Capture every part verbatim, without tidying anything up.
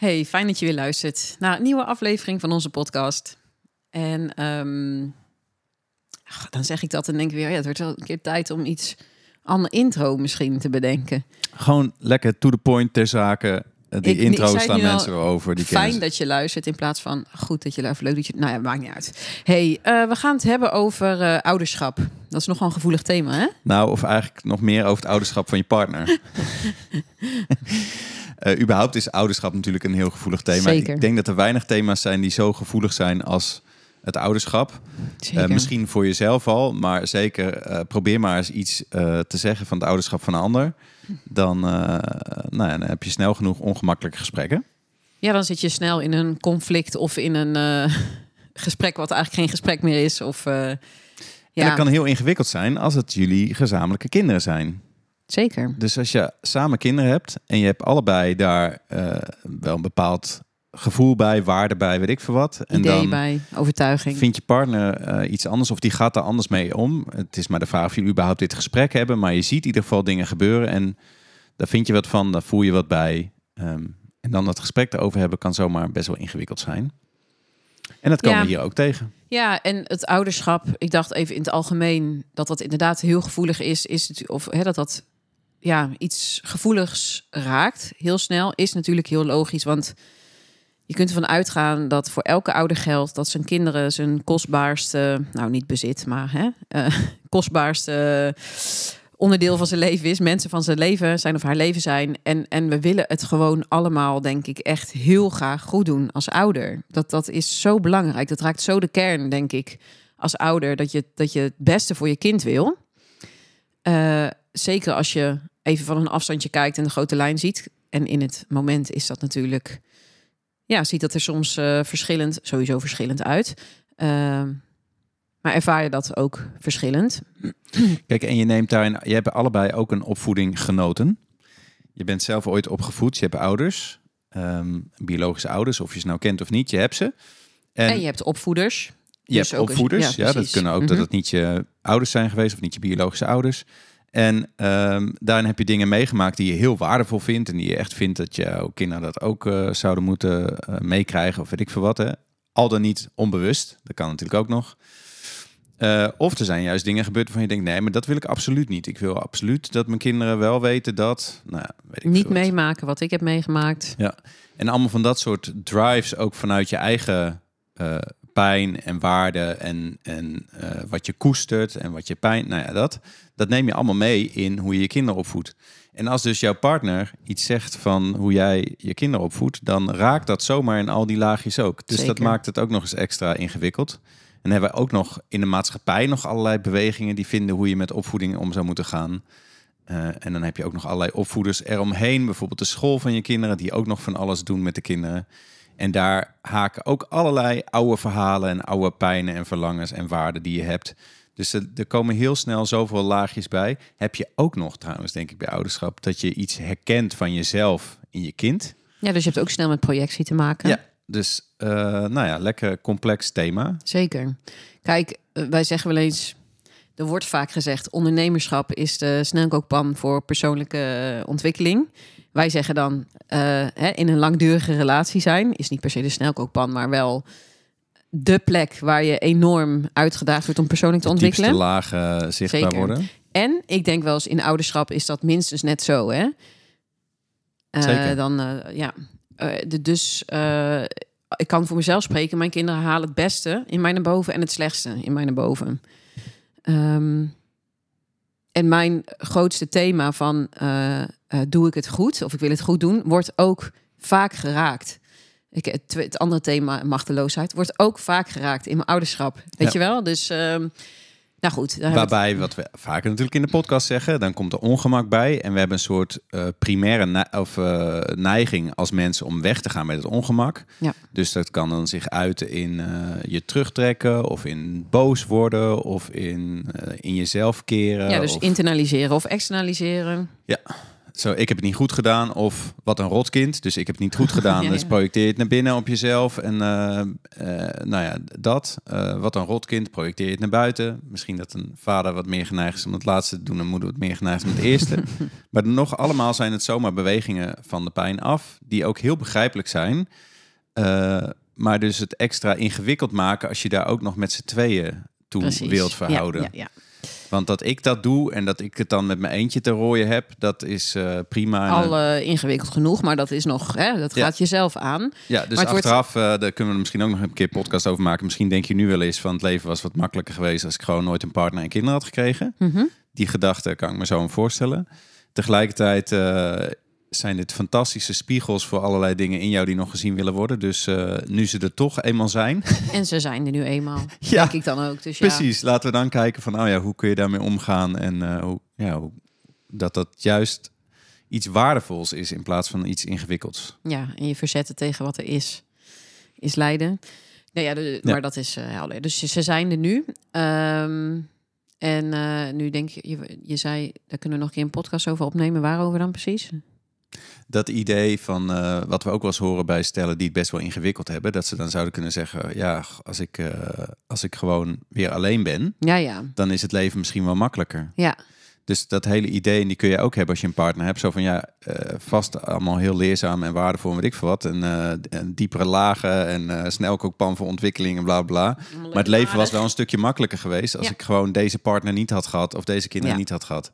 Hey, fijn dat je weer luistert naar een nieuwe aflevering van onze podcast. En um, ach, dan zeg ik dat en denk ik weer, ja, het wordt wel een keer tijd om iets ander intro misschien te bedenken. Gewoon lekker to the point ter zake. Die ik, intro ik slaan mensen wel over. Die fijn dat je luistert in plaats van goed dat je luistert. Leuk dat je. Nou ja, maakt niet uit. Hey, uh, we gaan het hebben over uh, ouderschap. Dat is nogal een gevoelig thema, hè? Nou, of eigenlijk nog meer over het ouderschap van je partner. Uh, überhaupt is ouderschap natuurlijk een heel gevoelig thema. Zeker. Ik denk dat er weinig thema's zijn die zo gevoelig zijn als het ouderschap. Uh, misschien voor jezelf al, maar zeker uh, probeer maar eens iets uh, te zeggen van het ouderschap van een ander. Dan, uh, nou ja, dan heb je snel genoeg ongemakkelijke gesprekken. Ja, dan zit je snel in een conflict of in een uh, gesprek wat eigenlijk geen gesprek meer is. Of, uh, ja. En dat kan heel ingewikkeld zijn als het jullie gezamenlijke kinderen zijn. Zeker. Dus als je samen kinderen hebt en je hebt allebei daar uh, wel een bepaald gevoel bij, waarde bij, weet ik veel wat. En idee dan bij, overtuiging. Vindt je partner uh, iets anders of die gaat daar anders mee om? Het is maar de vraag of jullie überhaupt dit gesprek hebben, maar je ziet in ieder geval dingen gebeuren en daar vind je wat van, daar voel je wat bij. Um, en dan dat gesprek erover hebben kan zomaar best wel ingewikkeld zijn. En dat komen ja. we hier ook tegen. Ja, en het ouderschap, ik dacht even in het algemeen dat dat inderdaad heel gevoelig is, is het, of hè, dat dat ja, iets gevoeligs raakt, heel snel, is natuurlijk heel logisch. Want je kunt ervan uitgaan dat voor elke ouder geldt dat zijn kinderen zijn kostbaarste, nou niet bezit, maar hè, uh, kostbaarste onderdeel van zijn leven is. Mensen van zijn leven, zijn of haar leven zijn. En, en we willen het gewoon allemaal, denk ik, echt heel graag goed doen als ouder. Dat, dat is zo belangrijk. Dat raakt zo de kern, denk ik, als ouder, dat je, dat je het beste voor je kind wil. Uh, zeker als je even van een afstandje kijkt en de grote lijn ziet. En in het moment is dat natuurlijk, ja, ziet dat er soms uh, verschillend, sowieso verschillend uit. Uh, maar ervaar je dat ook verschillend? Kijk, en je neemt daarin, je hebt allebei ook een opvoeding genoten. Je bent zelf ooit opgevoed, je hebt ouders, um, biologische ouders, of je ze nou kent of niet, je hebt ze. En, en je hebt opvoeders. Je dus hebt opvoeders, eens, ja, ja, dat kunnen ook mm-hmm. dat het niet je ouders zijn geweest of niet je biologische ouders. En um, daarin heb je dingen meegemaakt die je heel waardevol vindt en die je echt vindt dat jouw kinderen dat ook uh, zouden moeten uh, meekrijgen of weet ik veel wat. Hè. Al dan niet onbewust, dat kan natuurlijk ook nog. Uh, of er zijn juist dingen gebeurd waarvan je denkt, nee, maar dat wil ik absoluut niet. Ik wil absoluut dat mijn kinderen wel weten dat, nou ja, weet ik niet veel meemaken wat. wat ik heb meegemaakt. Ja, en allemaal van dat soort drives ook vanuit je eigen uh, pijn en waarde en, en uh, wat je koestert en wat je pijn, nou ja, dat, dat neem je allemaal mee in hoe je je kinderen opvoedt. En als dus jouw partner iets zegt van hoe jij je kinderen opvoedt, dan raakt dat zomaar in al die laagjes ook. Dus Zeker. Dat maakt het ook nog eens extra ingewikkeld. En dan hebben we ook nog in de maatschappij nog allerlei bewegingen die vinden hoe je met opvoeding om zou moeten gaan. Uh, en dan heb je ook nog allerlei opvoeders eromheen. Bijvoorbeeld de school van je kinderen, die ook nog van alles doen met de kinderen. En daar haken ook allerlei oude verhalen en oude pijnen en verlangens en waarden die je hebt. Dus er, er komen heel snel zoveel laagjes bij. Heb je ook nog trouwens, denk ik, bij ouderschap, dat je iets herkent van jezelf in je kind. Ja, dus je hebt ook snel met projectie te maken. Ja, dus uh, nou ja, lekker complex thema. Zeker. Kijk, wij zeggen wel eens, er wordt vaak gezegd, ondernemerschap is de snelkookpan voor persoonlijke ontwikkeling. Wij zeggen dan, uh, hè, in een langdurige relatie zijn, is niet per se de snelkookpan, maar wel de plek waar je enorm uitgedaagd wordt om persoonlijk te de ontwikkelen. De lagen zichtbaar Zeker. worden. En ik denk wel eens in ouderschap is dat minstens net zo, hè? Uh, Zeker. Dan, uh, ja, uh, de, dus uh, ik kan voor mezelf spreken. Mijn kinderen halen het beste in mij naar boven en het slechtste in mij naar boven. Um, en mijn grootste thema van uh, uh, doe ik het goed of ik wil het goed doen, wordt ook vaak geraakt. Ik, het, het andere thema, machteloosheid, wordt ook vaak geraakt in mijn ouderschap. Weet ja. je wel? Dus, um, nou goed. Waarbij, het... wat we vaker natuurlijk in de podcast zeggen, dan komt er ongemak bij. En we hebben een soort uh, primaire ne- of, uh, neiging als mensen om weg te gaan met het ongemak. Ja. Dus dat kan dan zich uiten in uh, je terugtrekken of in boos worden of in, uh, in jezelf keren. Ja, dus of... internaliseren of externaliseren. Ja. zo, ik heb het niet goed gedaan of wat een rotkind. Dus ik heb het niet goed gedaan. ja, ja. Dus projecteer het naar binnen op jezelf. En uh, uh, nou ja, dat. Uh, wat een rotkind, projecteer het naar buiten. Misschien dat een vader wat meer geneigd is om het laatste te doen. En moeder wat meer geneigd is om het eerste. Maar nog allemaal zijn het zomaar bewegingen van de pijn af. Die ook heel begrijpelijk zijn. Uh, maar dus het extra ingewikkeld maken als je daar ook nog met z'n tweeën toe Precies. wilt verhouden. Ja, ja, ja. Want dat ik dat doe en dat ik het dan met mijn eentje te rooien heb, dat is uh, prima. Al uh, ingewikkeld genoeg, maar dat is nog, hè, dat ja. gaat jezelf aan. Ja, dus maar achteraf, wordt... uh, daar kunnen we misschien ook nog een keer podcast over maken. Misschien denk je nu wel eens van het leven was wat makkelijker geweest als ik gewoon nooit een partner en kinderen had gekregen. Mm-hmm. Die gedachte kan ik me zo voorstellen. Tegelijkertijd uh, zijn dit fantastische spiegels voor allerlei dingen in jou die nog gezien willen worden. Dus uh, nu ze er toch eenmaal zijn. En ze zijn er nu eenmaal, ja, denk ik dan ook. Dus precies, ja. laten we dan kijken van, oh ja, hoe kun je daarmee omgaan en uh, hoe, ja, hoe, dat dat juist iets waardevols is in plaats van iets ingewikkelds. Ja, en je verzetten tegen wat er is, is lijden. Nou ja, de, ja. maar dat is uh, helder. Dus ze zijn er nu. Um, en uh, nu denk je, je, je zei, daar kunnen we nog een keer een podcast over opnemen. Waarover dan precies? Dat idee van uh, wat we ook wel eens horen bij stellen die het best wel ingewikkeld hebben, dat ze dan zouden kunnen zeggen, ja, als ik, uh, als ik gewoon weer alleen ben, ja, ja. dan is het leven misschien wel makkelijker. Ja. Dus dat hele idee, en die kun je ook hebben als je een partner hebt, zo van ja, uh, vast allemaal heel leerzaam en waardevol, weet ik veel wat, en, uh, en diepere lagen en uh, snelkookpan voor ontwikkeling en bla bla. Maar het leven was wel een stukje makkelijker geweest als ja. ik gewoon deze partner niet had gehad of deze kinderen ja. niet had gehad.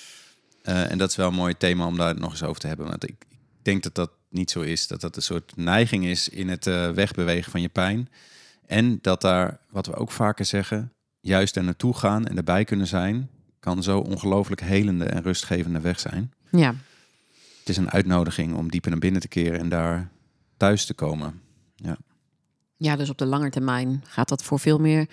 Uh, en dat is wel een mooi thema om daar nog eens over te hebben. Want ik denk dat dat niet zo is. Dat dat een soort neiging is in het uh, wegbewegen van je pijn. En dat daar, wat we ook vaker zeggen, juist er naartoe gaan en erbij kunnen zijn, kan zo ongelooflijk helende en rustgevende weg zijn. Ja. Het is een uitnodiging om dieper naar binnen te keren en daar thuis te komen. Ja, ja, dus op de lange termijn gaat dat voor veel meer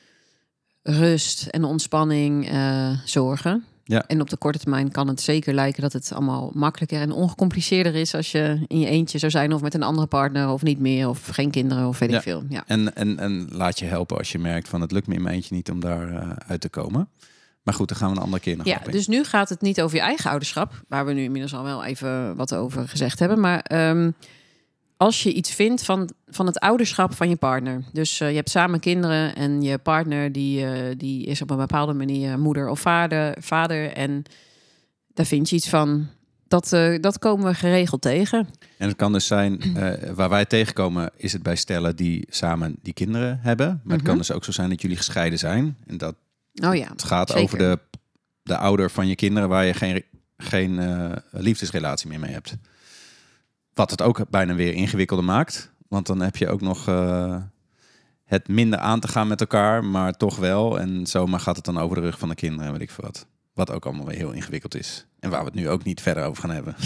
rust en ontspanning uh, zorgen. Ja. En op de korte termijn kan het zeker lijken dat het allemaal makkelijker en ongecompliceerder is als je in je eentje zou zijn of met een andere partner of niet meer of geen kinderen of weet ik ja. veel. Ja. En, en, en laat je helpen als je merkt van het lukt me in mijn eentje niet om daar uh, uit te komen. Maar goed, dan gaan we een andere keer nog ja, op in. Dus nu gaat het niet over je eigen ouderschap, waar we nu inmiddels al wel even wat over gezegd hebben. Maar um, als je iets vindt van, van het ouderschap van je partner. Dus uh, je hebt samen kinderen en je partner die, uh, die is op een bepaalde manier moeder of vader. vader en daar vind je iets van. Dat, uh, dat komen we geregeld tegen. En het kan dus zijn, uh, waar wij tegenkomen, is het bij stellen die samen die kinderen hebben. Maar mm-hmm. het kan dus ook zo zijn dat jullie gescheiden zijn. En dat oh ja, het gaat zeker. over de, de ouder van je kinderen waar je geen, geen uh, liefdesrelatie meer mee hebt. Wat het ook bijna weer ingewikkelder maakt. Want dan heb je ook nog uh, het minder aan te gaan met elkaar, maar toch wel. En zomaar gaat het dan over de rug van de kinderen, weet ik veel wat. Wat ook allemaal weer heel ingewikkeld is. En waar we het nu ook niet verder over gaan hebben.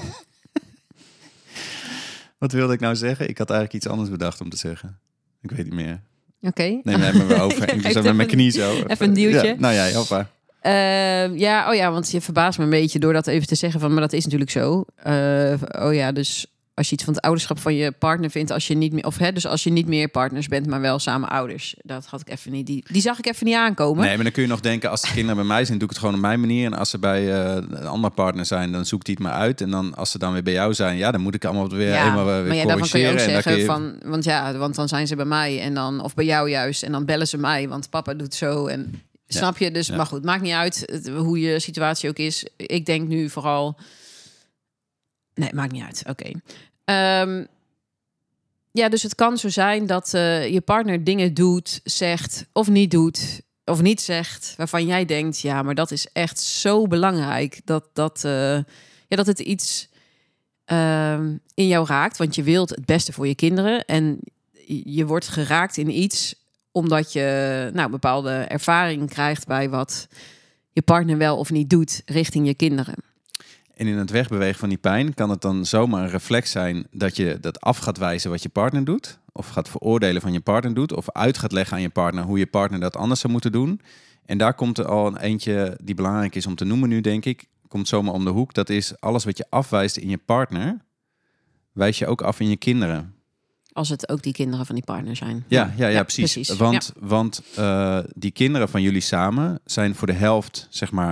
Wat wilde ik nou zeggen? Ik had eigenlijk iets anders bedacht om te zeggen. Ik weet niet meer. Oké. Okay. Nee, we hebben we over. Ik ben met mijn knie zo. Even een duwtje. Ja, nou ja, hoppa. Uh, ja, oh ja, want je verbaast me een beetje door dat even te zeggen van, maar dat is natuurlijk zo. Uh, oh ja, dus als je iets van het ouderschap van je partner vindt, als je niet meer, of hè, dus als je niet meer partners bent, maar wel samen ouders. Dat had ik even niet. Die, die zag ik even niet aankomen. Nee, maar dan kun je nog denken, als de kinderen bij mij zijn, doe ik het gewoon op mijn manier. En als ze bij uh, een andere partner zijn, dan zoekt hij het maar uit. En dan als ze dan weer bij jou zijn, ja, dan moet ik allemaal weer ja, helemaal weer maar ja, corrigeren. daarvan kun je ook en zeggen kun je... van, want ja, want dan zijn ze bij mij en dan of bij jou juist en dan bellen ze mij, want papa doet zo en ja. Snap je? Dus, ja. Maar goed, maakt niet uit het, hoe je situatie ook is. Ik denk nu vooral... Nee, maakt niet uit. Oké. Okay. Um, ja, dus het kan zo zijn dat uh, je partner dingen doet, zegt of niet doet, of niet zegt, waarvan jij denkt, ja, maar dat is echt zo belangrijk dat, dat, uh, ja, dat het iets uh, in jou raakt, want je wilt het beste voor je kinderen en je wordt geraakt in iets omdat je nou, bepaalde ervaring krijgt bij wat je partner wel of niet doet richting je kinderen. En in het wegbewegen van die pijn kan het dan zomaar een reflex zijn dat je dat af gaat wijzen wat je partner doet. Of gaat veroordelen van je partner doet. Of uit gaat leggen aan je partner hoe je partner dat anders zou moeten doen. En daar komt er al een eentje die belangrijk is om te noemen nu, denk ik. Komt zomaar om de hoek. Dat is alles wat je afwijst in je partner, wijs je ook af in je kinderen. Als het ook die kinderen van die partner zijn. Ja, ja, ja, ja precies. precies. Want, ja. want uh, die kinderen van jullie samen zijn voor de helft, zeg maar,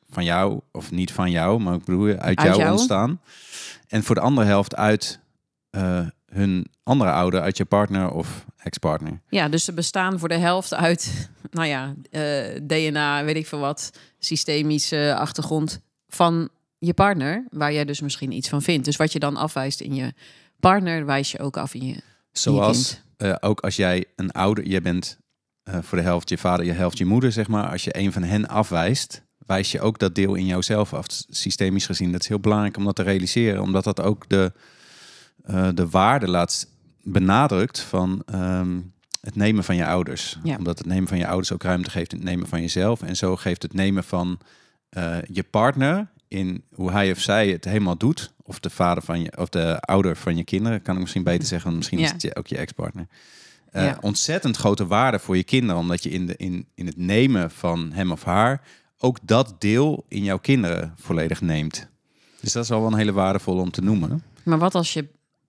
van jou, of niet van jou, maar ik bedoel uit, Uit jou, jou. ontstaan. En voor de andere helft uit uh, hun andere ouder, uit je partner of ex-partner. Ja, dus ze bestaan voor de helft uit, nou ja, uh, D N A, weet ik veel wat, systemische achtergrond van je partner, waar jij dus misschien iets van vindt. Dus wat je dan afwijst in je partner, wijs je ook af in je, Zoals in je uh, ook als jij een ouder, je bent uh, voor de helft je vader, je helft je moeder, zeg maar. Als je een van hen afwijst, wijs je ook dat deel in jouzelf af, systemisch gezien. Dat is heel belangrijk om dat te realiseren, omdat dat ook de, uh, de waarde laat benadrukt van um, het nemen van je ouders. Ja. Omdat het nemen van je ouders ook ruimte geeft in het nemen van jezelf. En zo geeft het nemen van uh, je partner in hoe hij of zij het helemaal doet. Of de vader van je, of de ouder van je kinderen, kan ik misschien beter zeggen. Misschien ja. is het je, ook je ex-partner. Uh, ja. Ontzettend grote waarde voor je kinderen, omdat je in, de, in, in het nemen van hem of haar ook dat deel in jouw kinderen volledig neemt. Dus dat is al wel een hele waardevolle om te noemen. Maar wat als je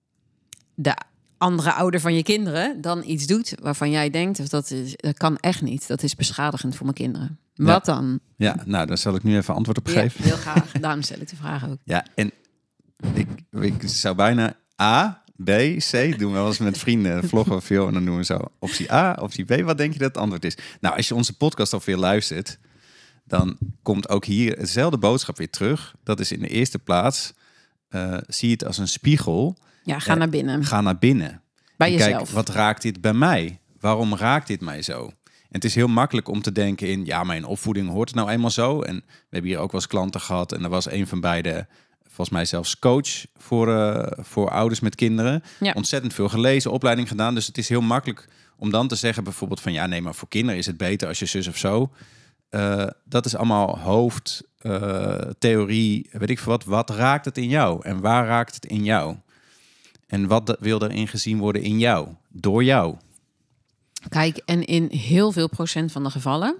de andere ouder van je kinderen dan iets doet waarvan jij denkt, of dat, is, dat kan echt niet. Dat is beschadigend voor mijn kinderen. Ja. Wat dan? Ja, nou, daar zal ik nu even antwoord op geven. Ja, heel graag. Daarom stel ik de vraag ook. Ja, en ik, ik zou bijna A, B, C doen we wel eens met vrienden, vloggen of veel, en dan doen we zo optie A, optie B. Wat denk je dat het antwoord is? Nou, als je onze podcast al veel luistert, dan komt ook hier hetzelfde boodschap weer terug. Dat is in de eerste plaats, uh, zie het als een spiegel. Ja, ga naar binnen. Ga naar binnen. Bij en jezelf. Kijk, wat raakt dit bij mij? Waarom raakt dit mij zo? En het is heel makkelijk om te denken in, ja, mijn opvoeding hoort het nou eenmaal zo. En we hebben hier ook wel eens klanten gehad. En er was een van beide, volgens mij zelfs coach voor, uh, voor ouders met kinderen. Ja. Ontzettend veel gelezen, opleiding gedaan. Dus het is heel makkelijk om dan te zeggen bijvoorbeeld van, ja, nee, maar voor kinderen is het beter als je zus of zo. Uh, dat is allemaal hoofd, uh, theorie, weet ik veel wat. Wat raakt het in jou? En waar raakt het in jou? En wat wil erin gezien worden in jou? Door jou? Kijk, en in heel veel procent van de gevallen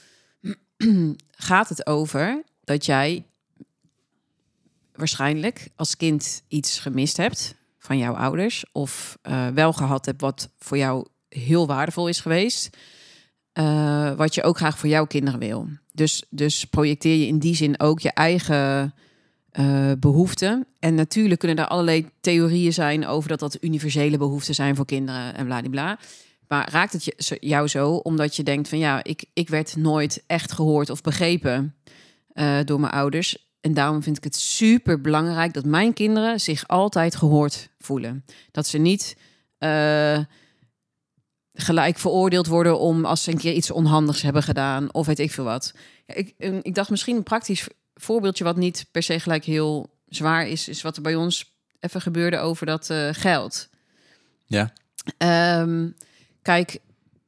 gaat het over dat jij waarschijnlijk als kind iets gemist hebt van jouw ouders. Of uh, wel gehad hebt wat voor jou heel waardevol is geweest. Uh, wat je ook graag voor jouw kinderen wil. Dus, dus projecteer je in die zin ook je eigen uh, behoeften. En natuurlijk kunnen er allerlei theorieën zijn over dat dat universele behoeften zijn voor kinderen en bladibla. Maar raakt het je, jou zo omdat je denkt van ja, ik, ik werd nooit echt gehoord of begrepen uh, door mijn ouders. En daarom vind ik het super belangrijk dat mijn kinderen zich altijd gehoord voelen. Dat ze niet Uh, gelijk veroordeeld worden om als ze een keer iets onhandigs hebben gedaan of weet ik veel wat. Ja, ik, ik dacht misschien een praktisch voorbeeldje wat niet per se gelijk heel zwaar is, is wat er bij ons even gebeurde over dat uh, geld. Ja. Um, kijk,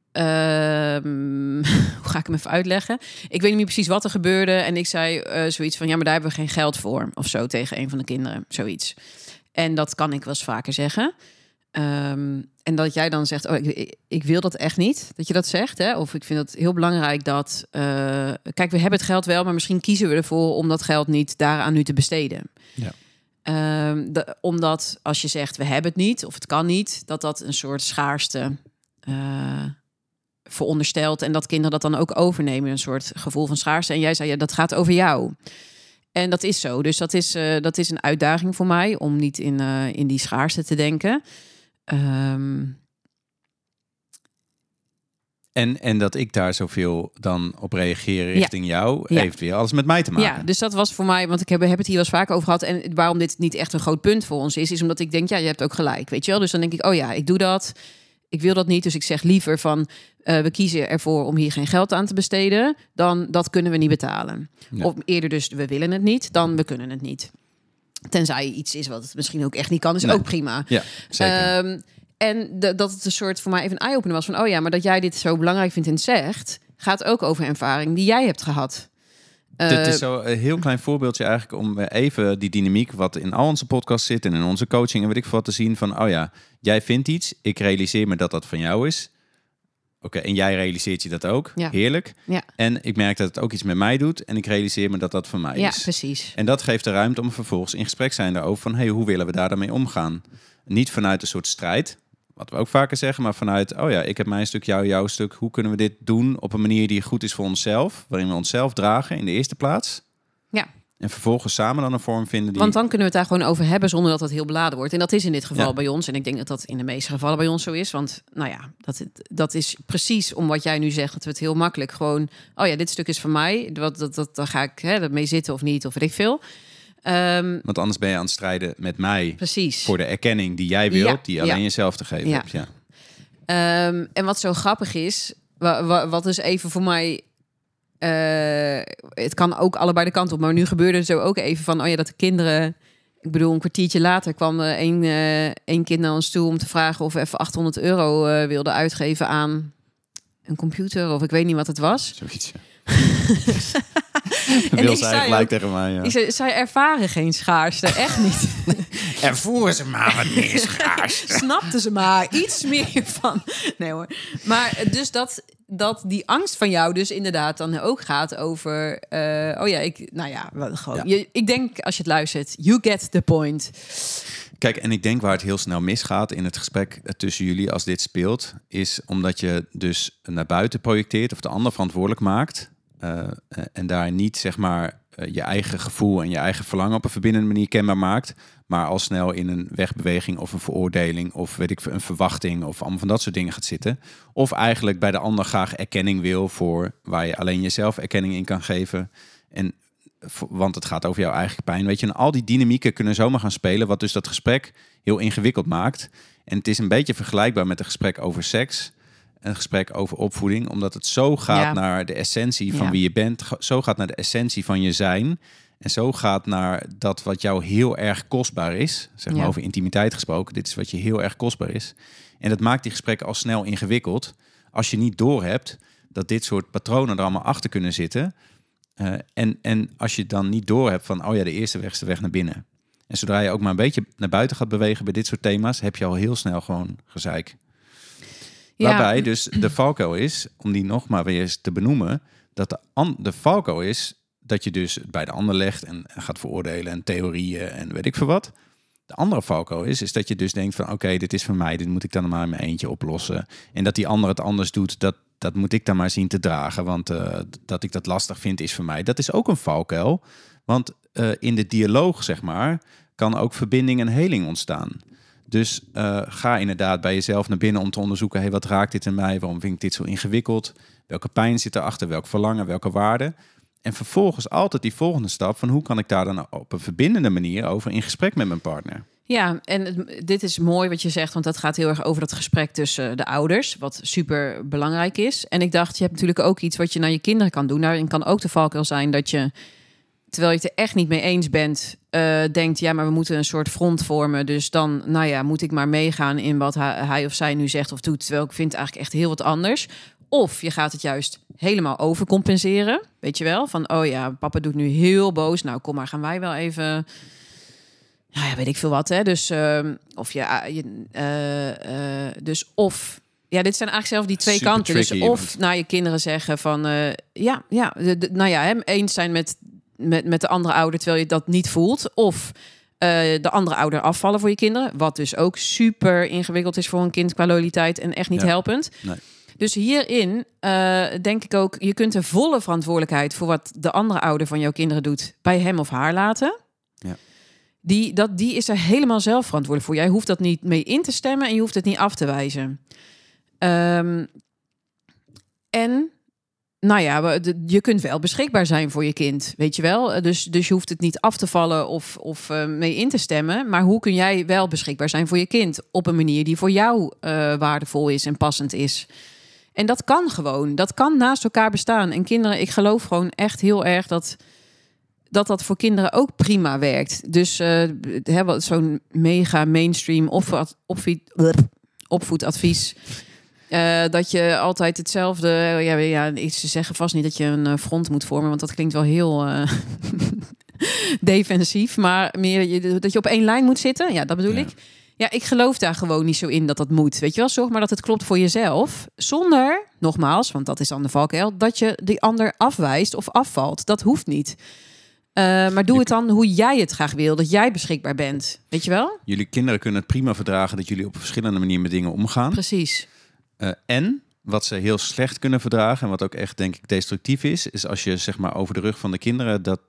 um, hoe ga ik hem even uitleggen? Ik weet niet meer precies wat er gebeurde en ik zei uh, zoiets van ja, maar daar hebben we geen geld voor of zo tegen een van de kinderen, zoiets. En dat kan ik wel eens vaker zeggen. Um, en dat jij dan zegt, oh, ik, ik wil dat echt niet, dat je dat zegt. Hè? Of ik vind het heel belangrijk dat Uh, kijk, we hebben het geld wel, maar misschien kiezen we ervoor om dat geld niet daaraan nu te besteden. Ja. Um, de, omdat als je zegt, we hebben het niet of het kan niet, dat dat een soort schaarste uh, veronderstelt. En dat kinderen dat dan ook overnemen, een soort gevoel van schaarste. En jij zei, ja, dat gaat over jou. En dat is zo. Dus dat is, uh, dat is een uitdaging voor mij om niet in, uh, in die schaarste te denken. Um... En, en dat ik daar zoveel dan op reageer richting ja. jou, ja. heeft weer alles met mij te maken. Ja, dus dat was voor mij, want ik heb, heb het hier wel eens vaak over gehad. En waarom dit niet echt een groot punt voor ons is, is omdat ik denk, ja, je hebt ook gelijk, weet je wel. Dus dan denk ik, oh ja, ik doe dat. Ik wil dat niet, dus ik zeg liever van, uh, we kiezen ervoor om hier geen geld aan te besteden, dan dat kunnen we niet betalen. Ja. Of eerder dus, we willen het niet, dan we kunnen het niet. Tenzij iets is wat het misschien ook echt niet kan, is nee. ook prima. Ja, zeker. Um, en de, dat het een soort voor mij even een eye-opener was van, oh ja, maar dat jij dit zo belangrijk vindt en zegt, gaat ook over ervaring die jij hebt gehad. Uh, Dit is zo een heel klein voorbeeldje eigenlijk om even die dynamiek wat in al onze podcasts zit en in onze coaching en weet ik veel wat te zien van, oh ja, jij vindt iets, ik realiseer me dat dat van jou is. Oké, okay, en jij realiseert je dat ook. Ja. Heerlijk. Ja. En ik merk dat het ook iets met mij doet en ik realiseer me dat dat van mij ja, is. Ja, precies. En dat geeft de ruimte om vervolgens in gesprek zijn daarover van, hey, hoe willen we daar dan mee omgaan? Niet vanuit een soort strijd, wat we ook vaker zeggen, maar vanuit, oh ja, ik heb mijn stuk, jou, jouw stuk. Hoe kunnen we dit doen op een manier die goed is voor onszelf, waarin we onszelf dragen in de eerste plaats? En vervolgens samen dan een vorm vinden die... Want dan kunnen we het daar gewoon over hebben zonder dat het heel beladen wordt. En dat is in dit geval Ja. bij ons. En ik denk dat dat in de meeste gevallen bij ons zo is. Want nou ja, dat, dat is precies om wat jij nu zegt. Dat we het heel makkelijk gewoon... Oh ja, dit stuk is van mij. Dat, dat, dat, daar ga ik hè, mee zitten of niet, of weet ik veel. Um, Want anders ben je aan het strijden met mij. Precies. Voor de erkenning die jij wilt, Ja, die je alleen ja. jezelf te geven Ja. hebt. Ja. Um, en wat zo grappig is, wa, wa, wat dus even voor mij... Uh, het kan ook allebei de kant op. Maar nu gebeurde het zo ook even van... oh ja, dat de kinderen... Ik bedoel, een kwartiertje later kwam er één, uh, één kind naar ons toe... om te vragen of we even achthonderd euro uh, wilden uitgeven aan een computer. Of ik weet niet wat het was. Zoiets, ja. En Wil ik zij zei gelijk ook, tegen mij, ja. Ik zei, zij ervaren geen schaarste, echt niet. Ervoeren ze maar wat meer schaarste. Snapten ze maar iets meer van. Nee hoor. Maar dus dat, dat die angst van jou dus inderdaad dan ook gaat over... Uh, oh ja, ik, nou ja, gewoon. Ja. Je, ik denk als je het luistert, you get the point. Kijk, en ik denk waar het heel snel misgaat in het gesprek tussen jullie als dit speelt... is omdat je dus naar buiten projecteert of de ander verantwoordelijk maakt... Uh, en daar niet zeg maar uh, je eigen gevoel en je eigen verlangen op een verbindende manier kenbaar maakt, maar al snel in een wegbeweging of een veroordeling of weet ik een verwachting of allemaal van dat soort dingen gaat zitten. Of eigenlijk bij de ander graag erkenning wil voor waar je alleen jezelf erkenning in kan geven. En want het gaat over jouw eigen pijn, weet je. En al die dynamieken kunnen zomaar gaan spelen, wat dus dat gesprek heel ingewikkeld maakt. En het is een beetje vergelijkbaar met een gesprek over seks. Een gesprek over opvoeding, omdat het zo gaat ja. naar de essentie van ja. wie je bent, zo gaat naar de essentie van je zijn en zo gaat naar dat wat jou heel erg kostbaar is, zeg maar ja. over intimiteit gesproken, dit is wat je heel erg kostbaar is. En dat maakt die gesprekken al snel ingewikkeld als je niet doorhebt dat dit soort patronen er allemaal achter kunnen zitten. Uh, en, en als je dan niet doorhebt van, oh ja, de eerste weg is de weg naar binnen. En zodra je ook maar een beetje naar buiten gaat bewegen bij dit soort thema's, heb je al heel snel gewoon gezeik. Ja. Waarbij dus de valkuil is, om die nog maar weer eens te benoemen, dat de, an- de valkuil is dat je dus bij de ander legt en gaat veroordelen en theorieën en weet ik veel wat. De andere valkuil is, is dat je dus denkt van oké, okay, dit is voor mij, dit moet ik dan maar in mijn eentje oplossen. En dat die ander het anders doet, dat, dat moet ik dan maar zien te dragen. Want uh, dat ik dat lastig vind is voor mij. Dat is ook een valkuil. Want uh, in de dialoog, zeg maar, kan ook verbinding en heling ontstaan. Dus uh, ga inderdaad bij jezelf naar binnen om te onderzoeken, hey, wat raakt dit in mij? Waarom vind ik dit zo ingewikkeld? Welke pijn zit erachter? Welk verlangen? Welke waarden? En vervolgens altijd die volgende stap van hoe kan ik daar dan op een verbindende manier over in gesprek met mijn partner? Ja, en het, dit is mooi wat je zegt, want dat gaat heel erg over dat gesprek tussen de ouders, wat super belangrijk is. En ik dacht, je hebt natuurlijk ook iets wat je naar je kinderen kan doen. Daarin kan ook de valkuil zijn dat je, terwijl je het er echt niet mee eens bent, uh, denkt, ja, maar we moeten een soort front vormen. Dus dan, nou ja, moet ik maar meegaan in wat hij, hij of zij nu zegt of doet. Terwijl ik vind eigenlijk echt heel wat anders. Of je gaat het juist helemaal overcompenseren. Weet je wel? Van, oh ja, papa doet nu heel boos. Nou, kom maar, gaan wij wel even... Nou ja, weet ik veel wat, hè. Dus, uh, of je... Uh, uh, uh, dus of... Ja, dit zijn eigenlijk zelf die twee Super kanten. tricky, Dus of want... naar je kinderen zeggen van... Uh, ja, ja de, de, nou ja, hè, eens zijn met, met, met de andere ouder, terwijl je dat niet voelt. Of... Uh, de andere ouder afvallen voor je kinderen. Wat dus ook super ingewikkeld is voor een kind qua loyaliteit en echt niet ja. helpend. Nee. Dus hierin uh, denk ik ook, je kunt de volle verantwoordelijkheid voor wat de andere ouder van jouw kinderen doet bij hem of haar laten. Ja. Die, dat, die is er helemaal zelf verantwoordelijk voor. Jij hoeft dat niet mee in te stemmen en je hoeft het niet af te wijzen. Um, en nou ja, je kunt wel beschikbaar zijn voor je kind, weet je wel. Dus, dus je hoeft het niet af te vallen of, of uh, mee in te stemmen. Maar hoe kun jij wel beschikbaar zijn voor je kind op een manier die voor jou uh, waardevol is en passend is? En dat kan gewoon. Dat kan naast elkaar bestaan. En kinderen, ik geloof gewoon echt heel erg dat dat, dat voor kinderen ook prima werkt. Dus uh, hè, zo'n mega mainstream opvoed, opvoed, opvoedadvies. Uh, dat je altijd hetzelfde... Ja, ja, ze zeggen vast niet dat je een front moet vormen, want dat klinkt wel heel uh, defensief. Maar meer je, dat je op één lijn moet zitten. Ja, dat bedoel ja. ik. Ja, ik geloof daar gewoon niet zo in dat dat moet. Weet je wel, zorg maar dat het klopt voor jezelf. Zonder, nogmaals, want dat is dan de valkuil, dat je die ander afwijst of afvalt. Dat hoeft niet. Uh, maar doe het dan hoe jij het graag wil. Dat jij beschikbaar bent. Weet je wel? Jullie kinderen kunnen het prima verdragen dat jullie op verschillende manieren met dingen omgaan. Precies. Uh, en wat ze heel slecht kunnen verdragen en wat ook echt denk ik destructief is, is als je zeg maar over de rug van de kinderen dat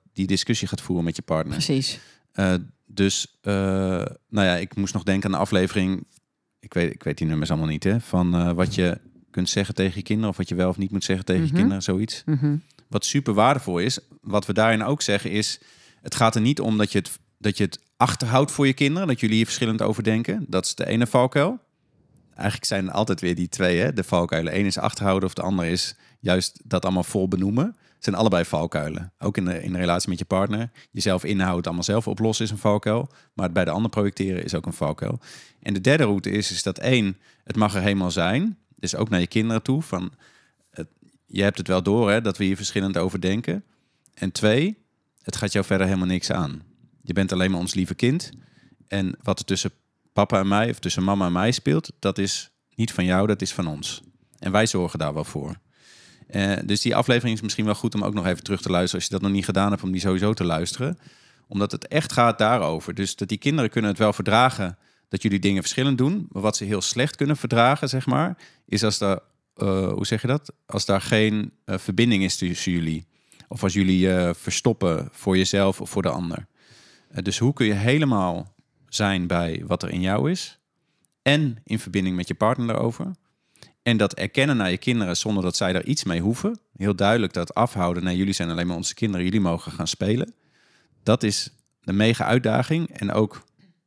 die discussie gaat voeren met je partner. Precies. Uh, dus, uh, nou ja, ik moest nog denken aan de aflevering... Ik weet, ik weet die nummers allemaal niet, hè? Van uh, wat je kunt zeggen tegen je kinderen... of wat je wel of niet moet zeggen tegen mm-hmm. je kinderen, zoiets. Mm-hmm. Wat super waardevol is, wat we daarin ook zeggen is... het gaat er niet om dat je het, dat je het achterhoudt voor je kinderen... dat jullie hier verschillend over denken. Dat is de ene valkuil. Eigenlijk zijn er altijd weer die twee, hè? De valkuilen. Eén is achterhouden of de ander is juist dat allemaal vol benoemen. Het zijn allebei valkuilen. Ook in de, in de relatie met je partner. Jezelf inhouden, allemaal zelf oplossen is een valkuil. Maar het bij de ander projecteren is ook een valkuil. En de derde route is, is dat één, het mag er helemaal zijn. Dus ook naar je kinderen toe. Van, het, je hebt het wel door, hè, dat we hier verschillend over denken. En twee, het gaat jou verder helemaal niks aan. Je bent alleen maar ons lieve kind. En wat er tussen papa en mij, of tussen mama en mij speelt... dat is niet van jou, dat is van ons. En wij zorgen daar wel voor. Uh, dus die aflevering is misschien wel goed om ook nog even terug te luisteren... als je dat nog niet gedaan hebt, om die sowieso te luisteren. Omdat het echt gaat daarover. Dus dat die kinderen kunnen het wel verdragen... dat jullie dingen verschillend doen. Maar wat ze heel slecht kunnen verdragen, zeg maar... is als daar, uh, hoe zeg je dat? Als daar geen uh, verbinding is tussen jullie. Of als jullie uh, verstoppen voor jezelf of voor de ander. Uh, dus hoe kun je helemaal zijn bij wat er in jou is... en in verbinding met je partner daarover... En dat erkennen naar je kinderen zonder dat zij daar iets mee hoeven. Heel duidelijk dat afhouden. Nee, jullie zijn alleen maar onze kinderen. Jullie mogen gaan spelen. Dat is de mega uitdaging. En ook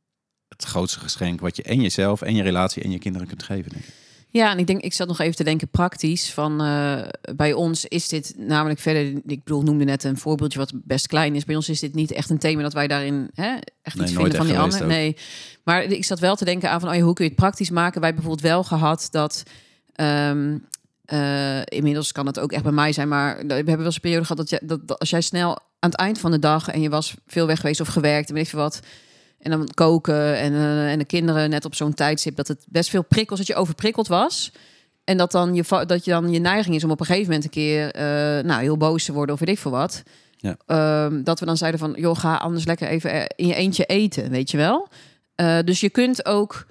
het grootste geschenk wat je en jezelf en je relatie en je kinderen kunt geven. Denk ik. Ja, en ik denk, ik zat nog even te denken praktisch. Van uh, bij ons is dit namelijk verder. Ik bedoel, noemde net een voorbeeldje wat best klein is. Bij ons is dit niet echt een thema dat wij daarin hè, echt nee, iets vinden van die ander. Nee, maar ik zat wel te denken aan van, oh ja, hoe kun je het praktisch maken? Wij hebben bijvoorbeeld wel gehad dat. Um, uh, inmiddels kan het ook echt bij mij zijn, maar we hebben wel eens een periode gehad dat, je, dat, dat als jij snel aan het eind van de dag en je was veel weg geweest of gewerkt en weet je wat, en dan koken en, uh, en de kinderen net op zo'n tijdstip dat het best veel prikkels, dat je overprikkeld was en dat dan je dat je dan je neiging is om op een gegeven moment een keer uh, nou heel boos te worden of weet ik veel wat. Ja. Uh, dat we dan zeiden van, joh, ga anders lekker even in je eentje eten, weet je wel. Uh, dus je kunt ook.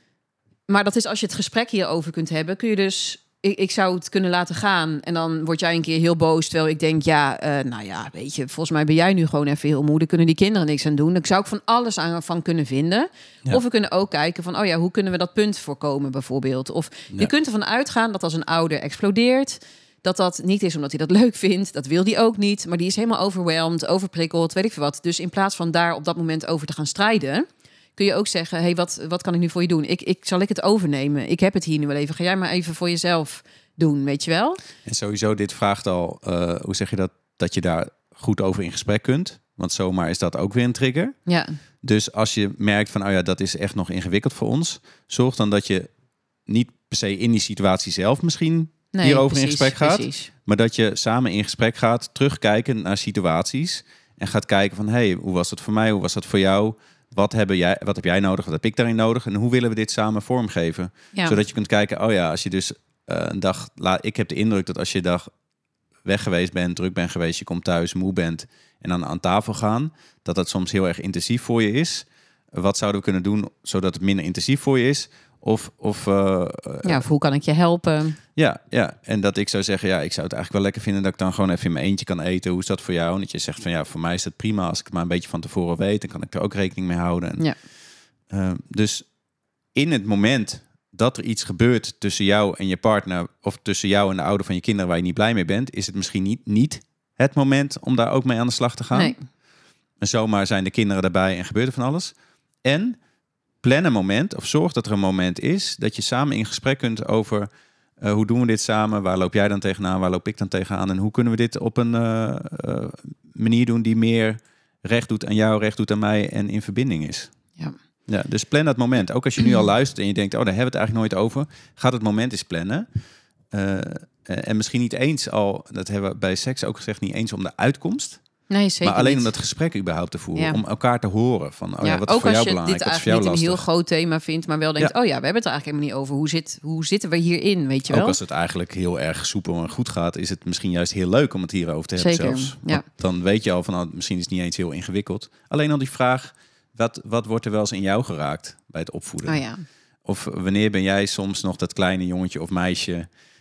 Maar dat is als je het gesprek hierover kunt hebben, kun je dus... Ik, ik zou het kunnen laten gaan. En dan word jij een keer heel boos. Terwijl ik denk, ja, uh, nou ja, weet je... Volgens mij ben jij nu gewoon even heel moe. Daar kunnen die kinderen niks aan doen. Daar zou ik van alles aan van kunnen vinden. Ja. Of we kunnen ook kijken van... Oh ja, hoe kunnen we dat punt voorkomen bijvoorbeeld? Of ja. Je kunt ervan uitgaan dat als een ouder explodeert... dat dat niet is omdat hij dat leuk vindt. Dat wil hij ook niet. Maar die is helemaal overwhelmed, overprikkeld, weet ik veel wat. Dus in plaats van daar op dat moment over te gaan strijden... kun je ook zeggen, hey, wat, wat kan ik nu voor je doen? Ik, ik, zal ik het overnemen? Ik heb het hier nu wel even. Ga jij maar even voor jezelf doen, weet je wel? En sowieso, dit vraagt al, uh, hoe zeg je dat? Dat je daar goed over in gesprek kunt. Want zomaar is dat ook weer een trigger. Ja. Dus als je merkt van, oh ja, dat is echt nog ingewikkeld voor ons. Zorg dan dat je niet per se in die situatie zelf misschien nee, hierover precies, in gesprek gaat. Precies. Maar dat je samen in gesprek gaat, terugkijken naar situaties. En gaat kijken van, hey, hoe was dat voor mij? Hoe was dat voor jou? Wat, hebben jij, wat heb jij nodig? Wat heb ik daarin nodig? En hoe willen we dit samen vormgeven? Ja. Zodat je kunt kijken, oh ja, als je dus uh, een dag... La- ik heb de indruk dat als je dag weg geweest bent, druk bent geweest, je komt thuis, moe bent en dan aan tafel gaan, dat dat soms heel erg intensief voor je is. Wat zouden we kunnen doen zodat het minder intensief voor je is? Of, of, uh, ja, of hoe kan ik je helpen? Ja, ja, en dat ik zou zeggen, ja, ik zou het eigenlijk wel lekker vinden dat ik dan gewoon even in mijn eentje kan eten. Hoe is dat voor jou? En dat je zegt van, ja, voor mij is het prima als ik het maar een beetje van tevoren weet. Dan kan ik er ook rekening mee houden. En, ja. uh, dus in het moment dat er iets gebeurt tussen jou en je partner, of tussen jou en de ouder van je kinderen waar je niet blij mee bent, is het misschien niet, niet het moment om daar ook mee aan de slag te gaan. Nee. En zomaar zijn de kinderen daarbij en gebeurt er van alles. En plan een moment, of zorg dat er een moment is dat je samen in gesprek kunt over uh, hoe doen we dit samen, waar loop jij dan tegenaan, waar loop ik dan tegenaan en hoe kunnen we dit op een uh, uh, manier doen die meer recht doet aan jou, recht doet aan mij en in verbinding is. Ja. Ja, dus plan dat moment. Ook als je nu al luistert en je denkt, oh, daar hebben we het eigenlijk nooit over, ga het moment eens plannen. Uh, en misschien niet eens al, dat hebben we bij seks ook gezegd, niet eens om de uitkomst. Nee, zeker maar alleen niet. om dat gesprek überhaupt te voeren. Ja. Om elkaar te horen. Van, oh ja, ja, wat is ook voor jou als je belangrijk? dit Wat is voor jou eigenlijk niet lastig? een heel groot thema vindt, maar wel denkt, Ja. oh ja, we hebben het er eigenlijk helemaal niet over. Hoe, zit, hoe zitten we hierin, weet je wel? Ook als het eigenlijk heel erg soepel en goed gaat, is het misschien juist heel leuk om het hierover te hebben. Zeker, zelfs. ja. Dan weet je al van, oh, misschien is het niet eens heel ingewikkeld. Alleen al die vraag, wat, wat wordt er wel eens in jou geraakt bij het opvoeden? Oh ja. Of wanneer ben jij soms nog dat kleine jongetje of meisje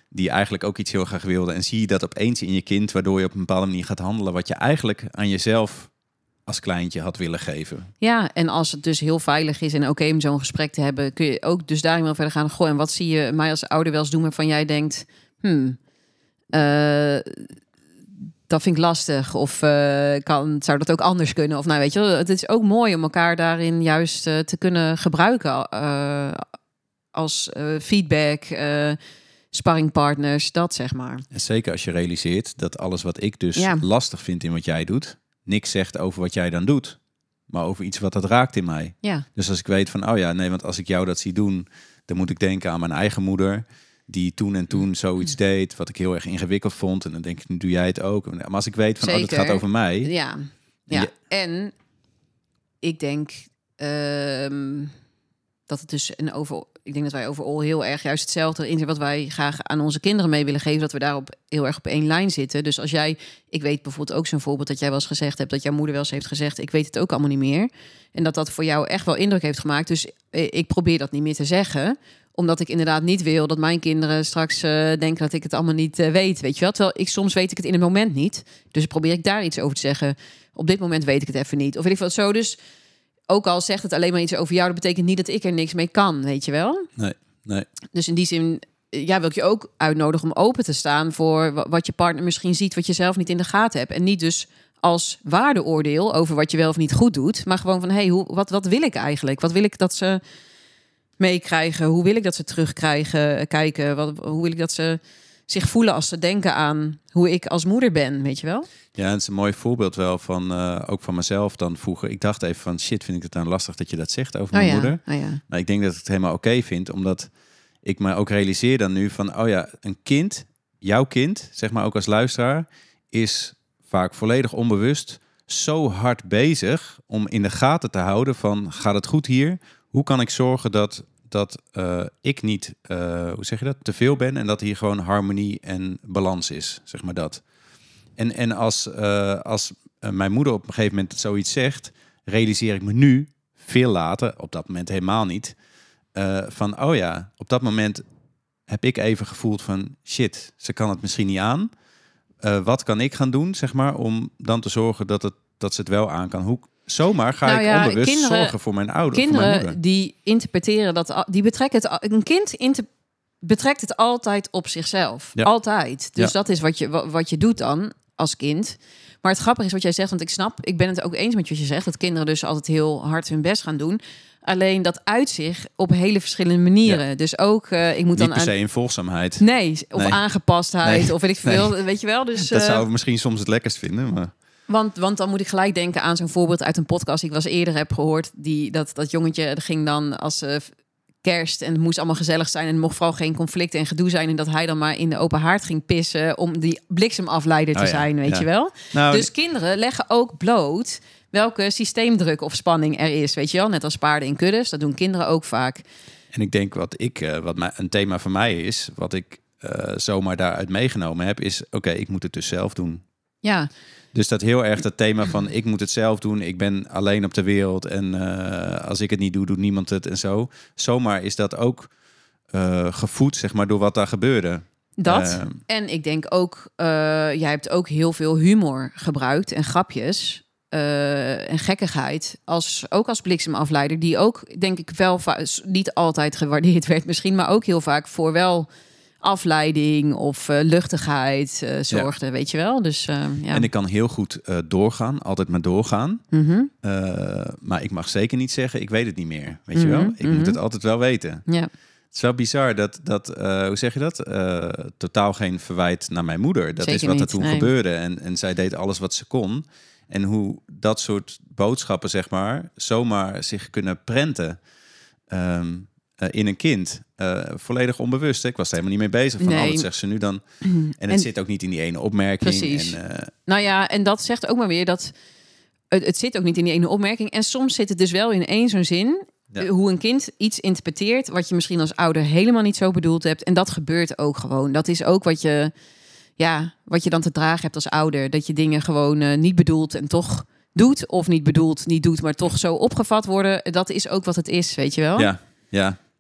die eigenlijk ook iets heel graag wilde. En zie je dat opeens in je kind, waardoor je op een bepaalde manier gaat handelen wat je eigenlijk aan jezelf als kleintje had willen geven. Ja, en als het dus heel veilig is en oké okay, om zo'n gesprek te hebben, kun je ook dus daarin wel verder gaan. Goh, en wat zie je mij als ouder wel eens doen waarvan jij denkt, hmm, uh, dat vind ik lastig. Of uh, kan, zou dat ook anders kunnen? Of nou, weet je, het is ook mooi om elkaar daarin juist uh, te kunnen gebruiken uh, als uh, feedback, uh, sparringpartners, dat zeg maar. En zeker als je realiseert dat alles wat ik dus ja. lastig vind in wat jij doet, niks zegt over wat jij dan doet, maar over iets wat dat raakt in mij. Ja. Dus als ik weet van, oh ja, nee, want als ik jou dat zie doen, dan moet ik denken aan mijn eigen moeder, die toen en toen zoiets deed, wat ik heel erg ingewikkeld vond. En dan denk ik, nu doe jij het ook. Maar als ik weet van, Zeker. oh, dat gaat over mij. Ja, ja. Je... en ik denk uh, dat het dus een over... Ik denk dat wij overal heel erg juist hetzelfde in wat wij graag aan onze kinderen mee willen geven, dat we daarop heel erg op één lijn zitten. Dus als jij, ik weet bijvoorbeeld ook zo'n voorbeeld dat jij wel eens gezegd hebt, dat jouw moeder wel eens heeft gezegd, ik weet het ook allemaal niet meer. En dat dat voor jou echt wel indruk heeft gemaakt. Dus ik probeer dat niet meer te zeggen, omdat ik inderdaad niet wil dat mijn kinderen straks uh, denken dat ik het allemaal niet uh, weet. Weet je wel? Terwijl ik soms weet ik het in het moment niet. Dus probeer ik daar iets over te zeggen. Op dit moment weet ik het even niet. Of weet ik wat zo. Dus ook al zegt het alleen maar iets over jou, dat betekent niet dat ik er niks mee kan, weet je wel? Nee, nee. Dus in die zin, ja, wil ik je ook uitnodigen om open te staan voor wat je partner misschien ziet, wat je zelf niet in de gaten hebt. En niet dus als waardeoordeel over wat je wel of niet goed doet, maar gewoon van, hé, hey, hoe, wat, wat wil ik eigenlijk? Wat wil ik dat ze meekrijgen? Hoe wil ik dat ze terugkrijgen, kijken? Wat, hoe wil ik dat ze zich voelen als ze denken aan hoe ik als moeder ben, weet je wel? Ja, het is een mooi voorbeeld wel van, uh, ook van mezelf dan vroeger. Ik dacht even van, shit, vind ik het dan lastig dat je dat zegt over mijn oh ja, moeder. Oh ja. Maar ik denk dat ik het helemaal oké okay vind, omdat ik me ook realiseer dan nu van, oh ja, een kind, jouw kind, zeg maar ook als luisteraar, is vaak volledig onbewust zo hard bezig om in de gaten te houden van, gaat het goed hier? Hoe kan ik zorgen dat, dat uh, ik niet, uh, hoe zeg je dat, te veel ben en dat hier gewoon harmonie en balans is, zeg maar dat. En, en als, uh, als uh, mijn moeder op een gegeven moment zoiets zegt, realiseer ik me nu, veel later, op dat moment helemaal niet, uh, van, oh ja, op dat moment heb ik even gevoeld van, shit, ze kan het misschien niet aan. Uh, wat kan ik gaan doen, zeg maar, om dan te zorgen dat, het, dat ze het wel aan kan? Hoe, zomaar ga nou ik ja, onbewust kinderen, zorgen voor mijn ouders. Kinderen voor mijn moeder. Die interpreteren dat, die betrekken het, een kind inter, betrekt het altijd op zichzelf. Ja. Altijd. Dus ja. dat is wat je, wat je doet dan als kind. Maar het grappige is wat jij zegt, want ik snap, ik ben het ook eens met wat je zegt, dat kinderen dus altijd heel hard hun best gaan doen. Alleen dat uit zich op hele verschillende manieren. Ja. Dus ook, uh, ik moet niet dan per se aan... in volgzaamheid. Nee, of nee. aangepastheid, nee. of weet ik veel, nee. weet je wel. Dus, dat uh... zouden we misschien soms het lekkerst vinden, maar... Want, want dan moet ik gelijk denken aan zo'n voorbeeld uit een podcast die ik was eerder heb gehoord. Die, dat, dat jongetje ging dan als uh, kerst en het moest allemaal gezellig zijn en er mocht vooral geen conflict en gedoe zijn. En dat hij dan maar in de open haard ging pissen om die bliksemafleider te oh ja, zijn, weet ja. je wel. Nou, dus kinderen leggen ook bloot welke systeemdruk of spanning er is, weet je wel. Net als paarden in kuddes, dat doen kinderen ook vaak. En ik denk wat ik, uh, wat mij, een thema van mij is, wat ik uh, zomaar daaruit meegenomen heb, is oké, okay, ik moet het dus zelf doen. Ja. Dus dat heel erg dat thema van ik moet het zelf doen, ik ben alleen op de wereld en uh, als ik het niet doe, doet niemand het en zo. Zomaar is dat ook uh, gevoed, zeg maar, door wat daar gebeurde. Dat. Uh, en ik denk ook, uh, jij hebt ook heel veel humor gebruikt en grapjes uh, en gekkigheid, als, ook als bliksemafleider, die ook, denk ik, wel va- niet altijd gewaardeerd werd misschien, maar ook heel vaak voor wel afleiding of uh, luchtigheid uh, zorgde, ja. weet je wel. Dus, uh, ja. En ik kan heel goed uh, doorgaan, altijd maar doorgaan. Mm-hmm. Uh, maar ik mag zeker niet zeggen, ik weet het niet meer. Weet mm-hmm. je wel? Ik mm-hmm. moet het altijd wel weten. Ja. Het is wel bizar dat, dat uh, hoe zeg je dat? Uh, totaal geen verwijt naar mijn moeder. Dat zeker is wat er niet, toen nee. gebeurde. En, en zij deed alles wat ze kon. En hoe dat soort boodschappen, zeg maar, zomaar zich kunnen prenten Um, Uh, in een kind. Uh, volledig onbewust. Hè? Ik was er helemaal niet mee bezig. Van, nee. oh, wat zegt ze nu dan? En het en, zit ook niet in die ene opmerking. Precies. En, uh... Nou ja, en dat zegt ook maar weer dat... Het, het zit ook niet in die ene opmerking. En soms zit het dus wel in één zo'n zin. Ja. Hoe een kind iets interpreteert wat je misschien als ouder helemaal niet zo bedoeld hebt. En dat gebeurt ook gewoon. Dat is ook wat je, ja, wat je dan te dragen hebt als ouder. Dat je dingen gewoon uh, niet bedoelt en toch doet. Of niet bedoeld, niet doet, maar toch zo opgevat worden. Dat is ook wat het is, weet je wel? Ja, ja.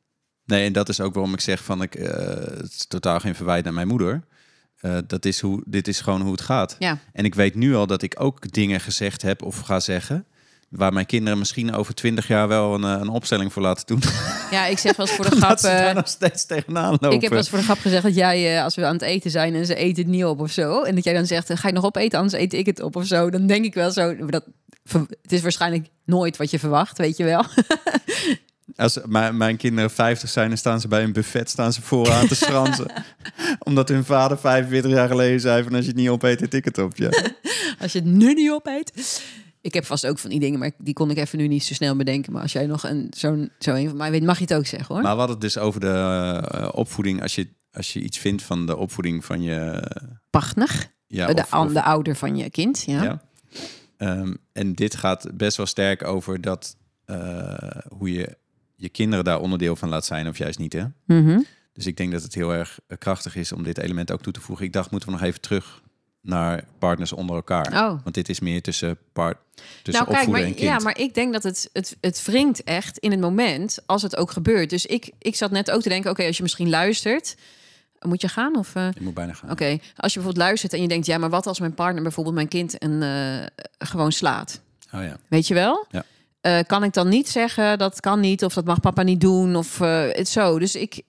Nee, en dat is ook waarom ik zeg van ik, uh, het is totaal geen verwijt naar mijn moeder. Uh, dat is hoe, dit is gewoon hoe het gaat. Ja. En ik weet nu al dat ik ook dingen gezegd heb of ga zeggen, waar mijn kinderen misschien over twintig jaar wel een, een opstelling voor laten doen. Ja, ik zeg wel eens voor de grap... Dat ze daar nog steeds tegenaan lopen. Ik heb wel eens voor de grap gezegd dat jij, uh, als we aan het eten zijn en ze eten het niet op of zo, en dat jij dan zegt, ga je nog opeten, anders eet ik het op of zo. Dan denk ik wel zo, dat, het is waarschijnlijk nooit wat je verwacht, weet je wel. Als mijn, mijn kinderen vijftig zijn, dan staan ze bij een buffet, staan ze vooraan te schransen. Omdat hun vader vijfenveertig jaar geleden zei van als je het niet opeet, eet ik het op. Ja. Als je het nu niet opeet. Ik heb vast ook van die dingen, maar die kon ik even nu niet zo snel bedenken. Maar als jij nog een zo'n zo een van mij weet, mag je het ook zeggen, hoor. Maar we hadden het dus over de uh, opvoeding. Als je, als je iets vindt van de opvoeding van je partner, ja, de, of, of, de ouder van je kind. Ja. ja. Um, en dit gaat best wel sterk over dat uh, hoe je je kinderen daar onderdeel van laat zijn of juist niet, hè? Mm-hmm. Dus ik denk dat het heel erg krachtig is om dit element ook toe te voegen. Ik dacht, moeten we nog even terug naar partners onder elkaar. Oh. Want dit is meer tussen, part, tussen nou, kijk, opvoeden maar, en kind. Ja, maar ik denk dat het, het, het wringt echt in het moment als het ook gebeurt. Dus ik, ik zat net ook te denken, oké, okay, als je misschien luistert... Moet je gaan? Of, uh... Ik moet bijna gaan. Oké, okay. Als je bijvoorbeeld luistert en je denkt... ja, maar wat als mijn partner bijvoorbeeld mijn kind een, uh, gewoon slaat? Oh ja. Weet je wel? Ja. Uh, kan ik dan niet zeggen, dat kan niet... of dat mag papa niet doen, of uh, het zo. Dus ik...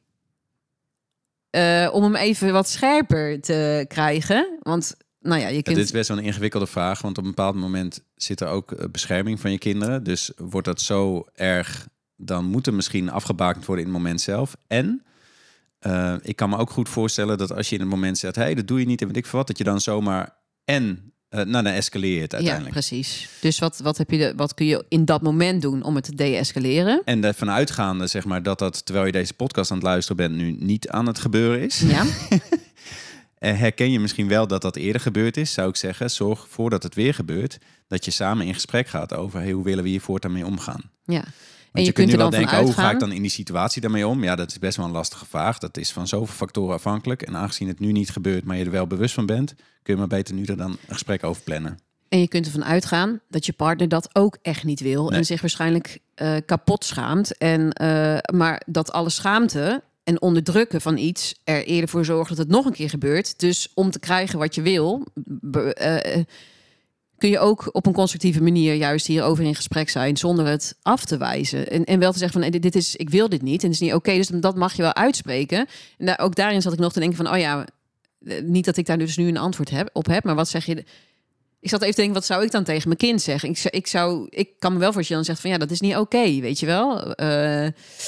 Uh, om hem even wat scherper te krijgen... want nou ja, je kunt... Ja, dit is best wel een ingewikkelde vraag... want op een bepaald moment zit er ook bescherming van je kinderen. Dus wordt dat zo erg... dan moet er misschien afgebakend worden in het moment zelf. En... Uh, ik kan me ook goed voorstellen dat als je in het moment zegt... hé, hey, dat doe je niet en weet ik veel wat... dat je dan zomaar en... Uh, nou, dan escaleert uiteindelijk. Ja, precies. Dus wat, wat, heb je de, wat kun je in dat moment doen om het te de-escaleren? En ervan uitgaande, zeg maar, dat dat... terwijl je deze podcast aan het luisteren bent... nu niet aan het gebeuren is. Ja. Herken je misschien wel dat dat eerder gebeurd is, zou ik zeggen. Zorg voordat het weer gebeurt... dat je samen in gesprek gaat over... hey, hoe willen we hier voortaan mee omgaan? Ja. Want en je, je kunt kunt nu er wel dan denken, van oh, hoe ga ik dan in die situatie daarmee om? Ja, dat is best wel een lastige vraag. Dat is van zoveel factoren afhankelijk. En aangezien het nu niet gebeurt, maar je er wel bewust van bent... kun je maar beter nu er dan een gesprek over plannen. En je kunt ervan uitgaan dat je partner dat ook echt niet wil... Nee. en zich waarschijnlijk uh, kapot schaamt. En, uh, maar dat alle schaamte en onderdrukken van iets... er eerder voor zorgt dat het nog een keer gebeurt. Dus om te krijgen wat je wil... Be, uh, kun je ook op een constructieve manier juist hierover in gesprek zijn... zonder het af te wijzen. En, en wel te zeggen van, dit is, ik wil dit niet en het is niet oké. Okay, dus dat mag je wel uitspreken. En daar, ook daarin zat ik nog te denken van... oh ja, niet dat ik daar dus nu een antwoord heb, op heb... maar wat zeg je... Ik zat even te denken, wat zou ik dan tegen mijn kind zeggen? Ik, ik, zou, ik kan me wel voor je dan zeggen van... ja, dat is niet oké, okay, weet je wel. Uh,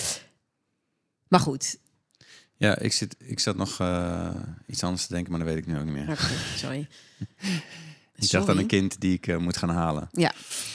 maar goed. Ja, ik, zit, ik zat nog uh, iets anders te denken... maar dat weet ik nu ook niet meer. Okay, sorry. Ik dacht aan een kind die ik uh, moet gaan halen. Ja.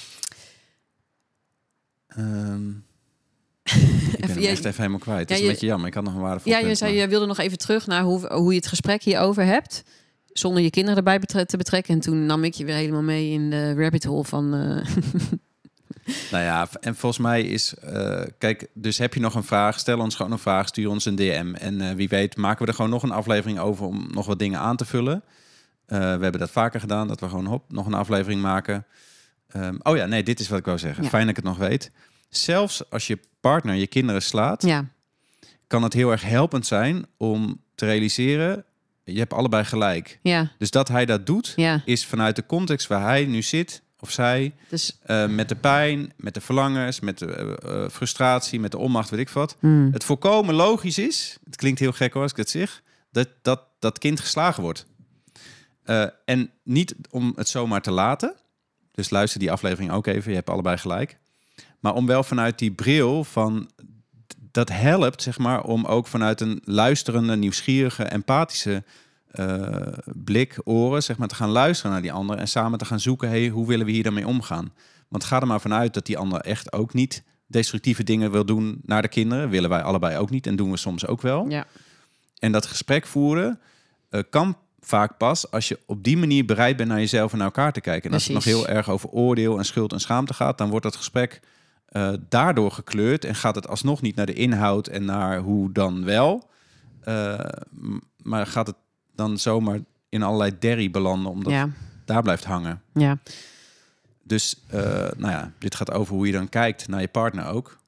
Um, ik ben hem echt even helemaal kwijt. Het ja, is een je, beetje jammer. Ik had nog een waardevol Ja, je zei je wilde nog even terug naar hoe, hoe je het gesprek hierover hebt. Zonder je kinderen erbij betre- te betrekken. En toen nam ik je weer helemaal mee in de rabbit hole van... Uh... Nou ja, en volgens mij is... Uh, kijk, dus heb je nog een vraag? Stel ons gewoon een vraag. Stuur ons een D M. En uh, wie weet maken we er gewoon nog een aflevering over... om nog wat dingen aan te vullen. Uh, we hebben dat vaker gedaan, dat we gewoon hop, nog een aflevering maken. Um, oh ja, nee, dit is wat ik wou zeggen. Ja. Fijn dat ik het nog weet. Zelfs als je partner je kinderen slaat... Ja. kan het heel erg helpend zijn om te realiseren... je hebt allebei gelijk. Ja. Dus dat hij dat doet, ja. is vanuit de context waar hij nu zit... of zij, dus... uh, met de pijn, met de verlangens... met de uh, frustratie, met de onmacht, weet ik wat. Mm. Het volkomen logisch is... het klinkt heel gek hoor, als ik het zeg... dat dat, dat kind geslagen wordt. Uh, en niet om het zomaar te laten. Dus luister die aflevering ook even. Je hebt allebei gelijk. Maar om wel vanuit die bril van... dat helpt, zeg maar, om ook vanuit een luisterende, nieuwsgierige, empathische uh, blik, oren, zeg maar, te gaan luisteren naar die ander en samen te gaan zoeken, hey, hoe willen we hier dan mee omgaan? Want ga er maar vanuit dat die ander echt ook niet destructieve dingen wil doen naar de kinderen. Willen wij allebei ook niet en doen we soms ook wel. Ja. En dat gesprek voeren uh, kan vaak pas als je op die manier bereid bent naar jezelf en naar elkaar te kijken. En als Precies. het nog heel erg over oordeel en schuld en schaamte gaat, dan wordt dat gesprek uh, daardoor gekleurd en gaat het alsnog niet naar de inhoud en naar hoe dan wel. Uh, maar gaat het dan zomaar in allerlei derrie belanden, omdat ja. het daar blijft hangen. Ja. Dus uh, nou ja, dit gaat over hoe je dan kijkt naar je partner ook.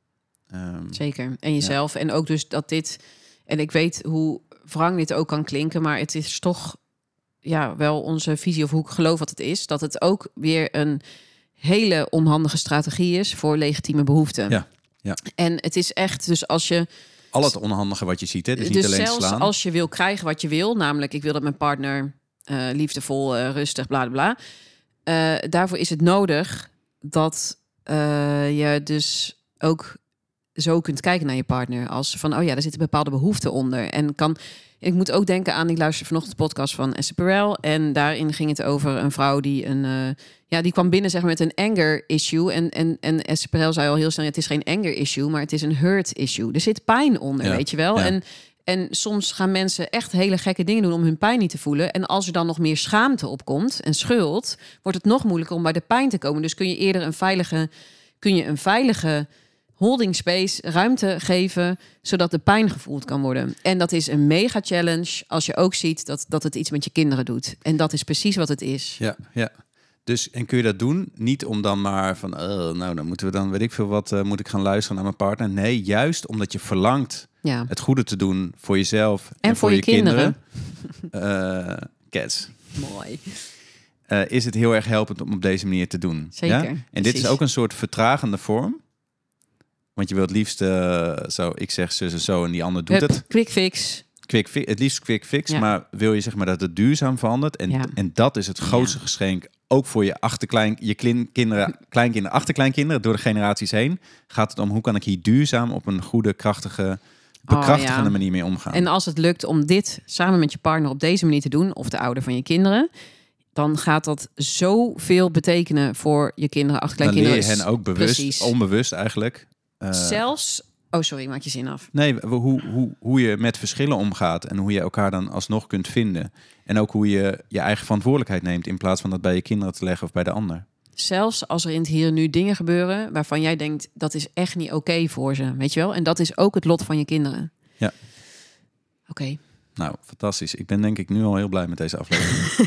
Um, Zeker. En jezelf. Ja. En ook dus dat dit... En ik weet hoe wrang dit ook kan klinken, maar het is toch ja, wel onze visie of hoe ik geloof wat het is. Dat het ook weer een hele onhandige strategie is voor legitieme behoeften. Ja, ja. En het is echt, dus als je... Al het onhandige wat je ziet, hè? Dus, dus niet alleen zelfs slaan. Als je wil krijgen wat je wil, namelijk ik wil dat mijn partner uh, liefdevol, uh, rustig, bla bla bla. Uh, daarvoor is het nodig dat uh, je dus ook zo kunt kijken naar je partner. Als van, oh ja, daar zitten bepaalde behoeften onder. En kan... Ik moet ook denken aan, ik luisterde vanochtend de podcast van Esther Perel. En daarin ging het over een vrouw die een... Uh, ja, die kwam binnen zeg maar, met een anger issue. En, en, en Esther Perel zei al heel snel, het is geen anger issue, maar het is een hurt issue. Er zit pijn onder, ja, weet je wel. Ja. En, en soms gaan mensen echt hele gekke dingen doen om hun pijn niet te voelen. En als er dan nog meer schaamte opkomt en schuld, wordt het nog moeilijker om bij de pijn te komen. Dus kun je eerder een veilige... Kun je een veilige holding space, ruimte geven, zodat de pijn gevoeld kan worden. En dat is een mega challenge als je ook ziet dat, dat het iets met je kinderen doet. En dat is precies wat het is. Ja, ja. Dus, en kun je dat doen? Niet om dan maar van, oh, nou, dan moeten we dan, weet ik veel wat, uh, moet ik gaan luisteren naar mijn partner. Nee, juist omdat je verlangt ja. het goede te doen voor jezelf en, en voor, voor je, je kinderen. kinderen. Uh, cats. Mooi. Uh, is het heel erg helpend om op deze manier te doen. Zeker. Ja? En precies. dit is ook een soort vertragende vorm. Want je wilt het liefst uh, zo, ik zeg zo, zo en die ander doet Hup, het. Quick fix. Quick fi- het liefst quick fix, ja. maar wil je zeg maar dat het duurzaam verandert. En, ja. en dat is het grootste ja. geschenk, ook voor je achterklein, je klin, kinderen, kleinkinderen, achterkleinkinderen, door de generaties heen. Gaat het om hoe kan ik hier duurzaam op een goede, krachtige, bekrachtigende oh, ja. manier mee omgaan. En als het lukt om dit samen met je partner op deze manier te doen, of de ouder van je kinderen, dan gaat dat zoveel betekenen voor je kinderen, achterkleinkinderen. Dan leer je hen ook bewust, Precies. onbewust eigenlijk. Uh, Zelfs... Oh, sorry, maak je zin af. Nee, hoe, hoe, hoe je met verschillen omgaat en hoe je elkaar dan alsnog kunt vinden. En ook hoe je je eigen verantwoordelijkheid neemt in plaats van dat bij je kinderen te leggen of bij de ander. Zelfs als er in het hier en nu dingen gebeuren waarvan jij denkt, dat is echt niet oké okay voor ze, weet je wel? En dat is ook het lot van je kinderen. Ja. Oké. Okay. Nou, fantastisch. Ik ben denk ik nu al heel blij met deze aflevering.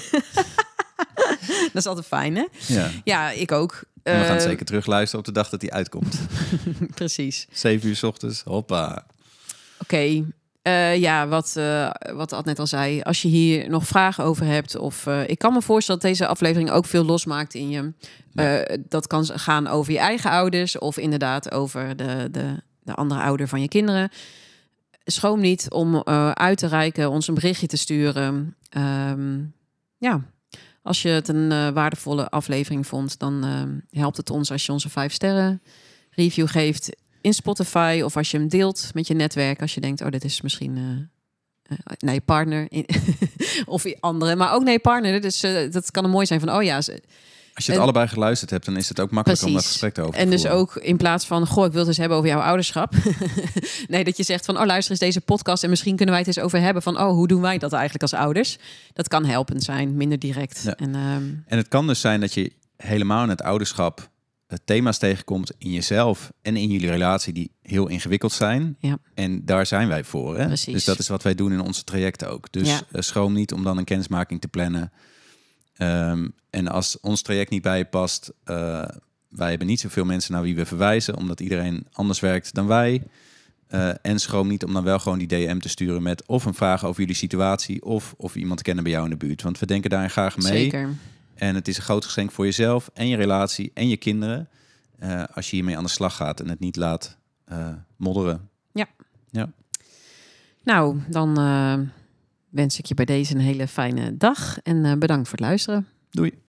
Dat is altijd fijn, hè? Ja, ja ik ook. En we gaan uh, zeker terugluisteren op de dag dat hij uitkomt. Precies. Zeven uur 's ochtends, hoppa. Oké, okay. uh, ja, wat, uh, wat Ad net al zei. Als je hier nog vragen over hebt, of uh, ik kan me voorstellen dat deze aflevering ook veel losmaakt in je. Ja. Uh, dat kan gaan over je eigen ouders, of inderdaad over de, de, de andere ouder van je kinderen. Schroom niet om uh, uit te reiken, ons een berichtje te sturen. Um, ja. Als je het een uh, waardevolle aflevering vond, dan uh, helpt het ons als je onze vijf sterren review geeft in Spotify. Of als je hem deelt met je netwerk. Als je denkt, oh, dit is misschien uh, uh, naar je partner. of je andere, maar ook naar je partner. Dus, uh, dat kan er mooi zijn van, oh ja... Ze, Als je het en, allebei geluisterd hebt, dan is het ook makkelijk om dat gesprek te over te En voeren. dus ook in plaats van, goh, ik wil het eens hebben over jouw ouderschap. Nee, dat je zegt van, oh, luister eens deze podcast en misschien kunnen wij het eens over hebben van, oh, hoe doen wij dat eigenlijk als ouders? Dat kan helpend zijn, minder direct. Ja. En, um... en het kan dus zijn dat je helemaal in het ouderschap thema's tegenkomt in jezelf en in jullie relatie die heel ingewikkeld zijn. Ja. En daar zijn wij voor. Hè? Precies. Dus dat is wat wij doen in onze trajecten ook. Dus ja. uh, schroom niet om dan een kennismaking te plannen. Um, en als ons traject niet bij je past, uh, wij hebben niet zoveel mensen naar wie we verwijzen, omdat iedereen anders werkt dan wij. Uh, en schroom niet om dan wel gewoon die D M te sturen met of een vraag over jullie situatie of of iemand kennen bij jou in de buurt. Want we denken daarin graag mee. Zeker. En het is een groot geschenk voor jezelf en je relatie en je kinderen. Uh, als je hiermee aan de slag gaat en het niet laat uh, modderen. Ja. ja. Nou, dan uh, wens ik je bij deze een hele fijne dag. En uh, bedankt voor het luisteren. Doei.